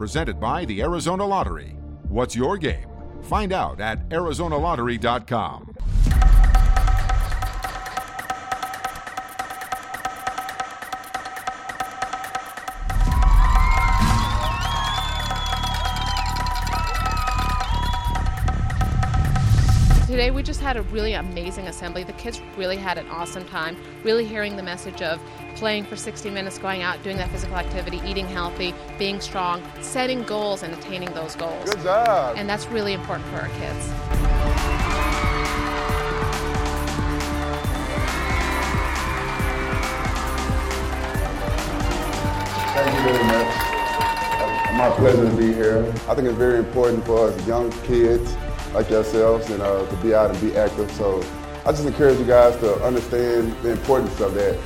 presented by the Arizona Lottery. What's your game? Find out at ArizonaLottery.com. Today we just had a really amazing assembly. The kids really had an awesome time, really hearing the message of playing for 60 minutes, going out, doing that physical activity, eating healthy, being strong, setting goals and attaining those goals. Good job. And that's really important for our kids. Thank you very much. It's my pleasure to be here. I think it's very important for us young kids like yourselves and to be out and be active. So I just encourage you guys to understand the importance of that.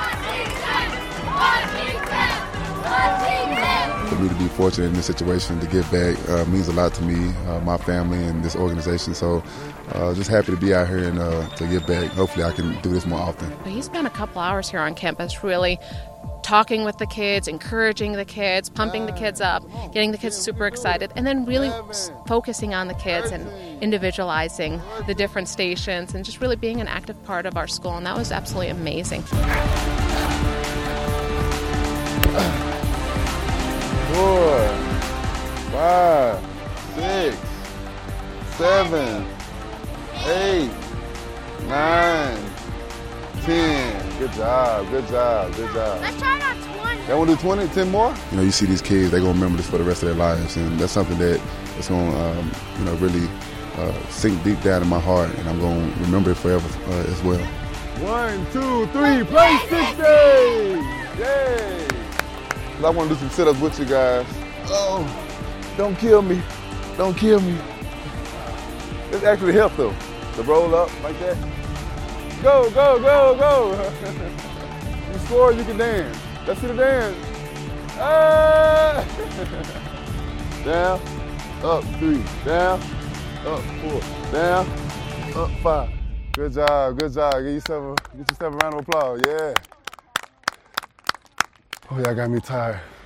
For me to be fortunate in this situation to give back means a lot to me, my family, and this organization. So just happy to be out here and to give back. Hopefully I can do this more often. He spent a couple hours here on campus really talking with the kids, encouraging the kids, pumping the kids up, getting the kids super excited, and then really focusing on the kids and individualizing the different stations and just really being an active part of our school. And that was absolutely amazing. 4, 5, 6, 7, 8, 9, 10. Good job, good job, good job. Let's try it on 20. They want to do 20, 10 more? You know, you see these kids, they're going to remember this for the rest of their lives. And that's something that is going to, really sink deep down in my heart. And I'm going to remember it forever as well. 1, 2, 3, play 60! Yay! I want to do some sit-ups with you guys. Oh, don't kill me. Don't kill me. This actually helps though. To roll up like that. Go, go, go, go. You score, you can dance. Let's see the dance. Ah! Down, up 3, down, up 4, down, up 5. Good job, good job. Get yourself a round of applause, yeah. Oh, y'all got me tired.